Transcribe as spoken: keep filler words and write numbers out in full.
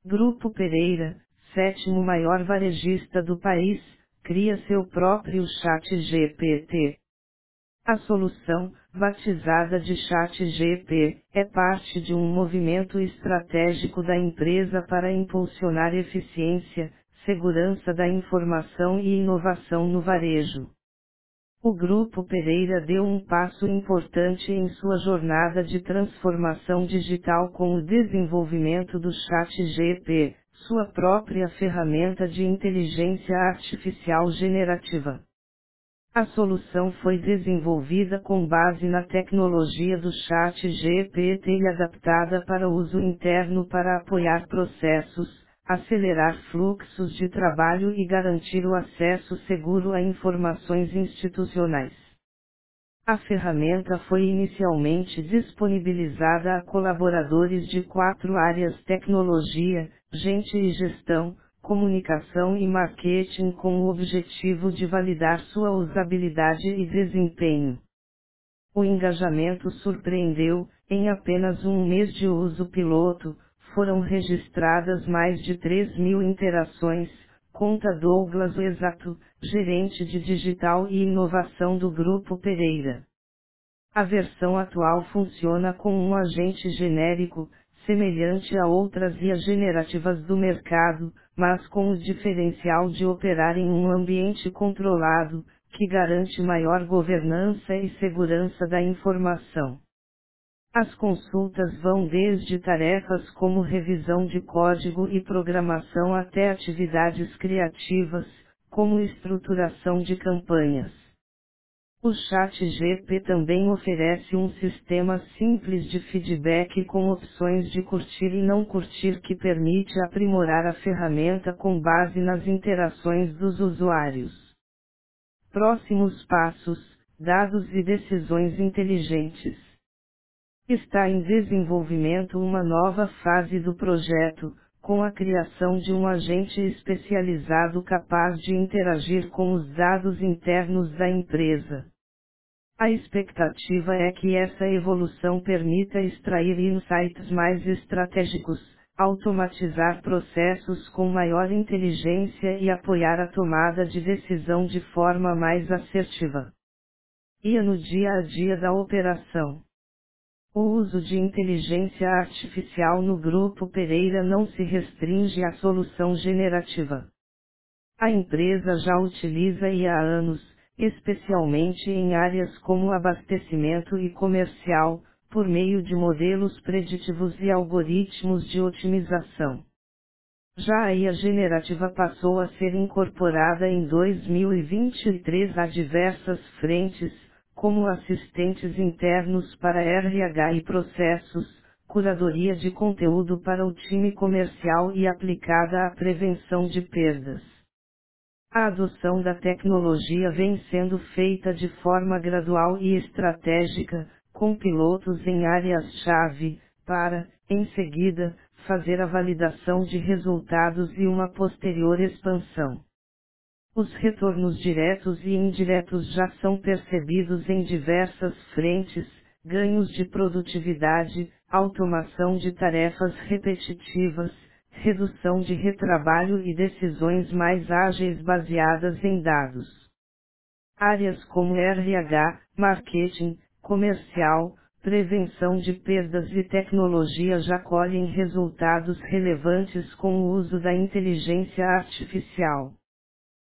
Grupo Pereira, sétimo maior varejista do país, cria seu próprio Chat G P T. A solução, batizada de Chat G P, é parte de um movimento estratégico da empresa para impulsionar eficiência, segurança da informação e inovação no varejo. O Grupo Pereira deu um passo importante em sua jornada de transformação digital com o desenvolvimento do Chat G P, sua própria ferramenta de inteligência artificial generativa. A solução foi desenvolvida com base na tecnologia do Chat G P T e adaptada para uso interno para apoiar processos, acelerar fluxos de trabalho e garantir o acesso seguro a informações institucionais. A ferramenta foi inicialmente disponibilizada a colaboradores de quatro áreas: tecnologia, gente e gestão, comunicação e marketing, com o objetivo de validar sua usabilidade e desempenho. O engajamento surpreendeu. Em apenas um mês de uso piloto, foram registradas mais de três mil interações, conta Douglas Exato, gerente de digital e inovação do Grupo Pereira. A versão atual funciona com um agente genérico, semelhante a outras I As generativas do mercado, mas com o diferencial de operar em um ambiente controlado, que garante maior governança e segurança da informação. As consultas vão desde tarefas como revisão de código e programação até atividades criativas, como estruturação de campanhas. O Chat G P também oferece um sistema simples de feedback com opções de curtir e não curtir que permite aprimorar a ferramenta com base nas interações dos usuários. Próximos passos: dados e decisões inteligentes. Está em desenvolvimento uma nova fase do projeto, com a criação de um agente especializado capaz de interagir com os dados internos da empresa. A expectativa é que essa evolução permita extrair insights mais estratégicos, automatizar processos com maior inteligência e apoiar a tomada de decisão de forma mais assertiva. E no dia a dia da operação. O uso de inteligência artificial no Grupo Pereira não se restringe à solução generativa. A empresa já utiliza I A há anos, especialmente em áreas como abastecimento e comercial, por meio de modelos preditivos e algoritmos de otimização. Já a I A generativa passou a ser incorporada em dois mil e vinte e três a diversas frentes, como assistentes internos para R H e processos, curadoria de conteúdo para o time comercial e aplicada à prevenção de perdas. A adoção da tecnologia vem sendo feita de forma gradual e estratégica, com pilotos em áreas-chave, para, em seguida, fazer a validação de resultados e uma posterior expansão. Os retornos diretos e indiretos já são percebidos em diversas frentes: ganhos de produtividade, automação de tarefas repetitivas, redução de retrabalho e decisões mais ágeis baseadas em dados. Áreas como R H, marketing, comercial, prevenção de perdas e tecnologia já colhem resultados relevantes com o uso da inteligência artificial.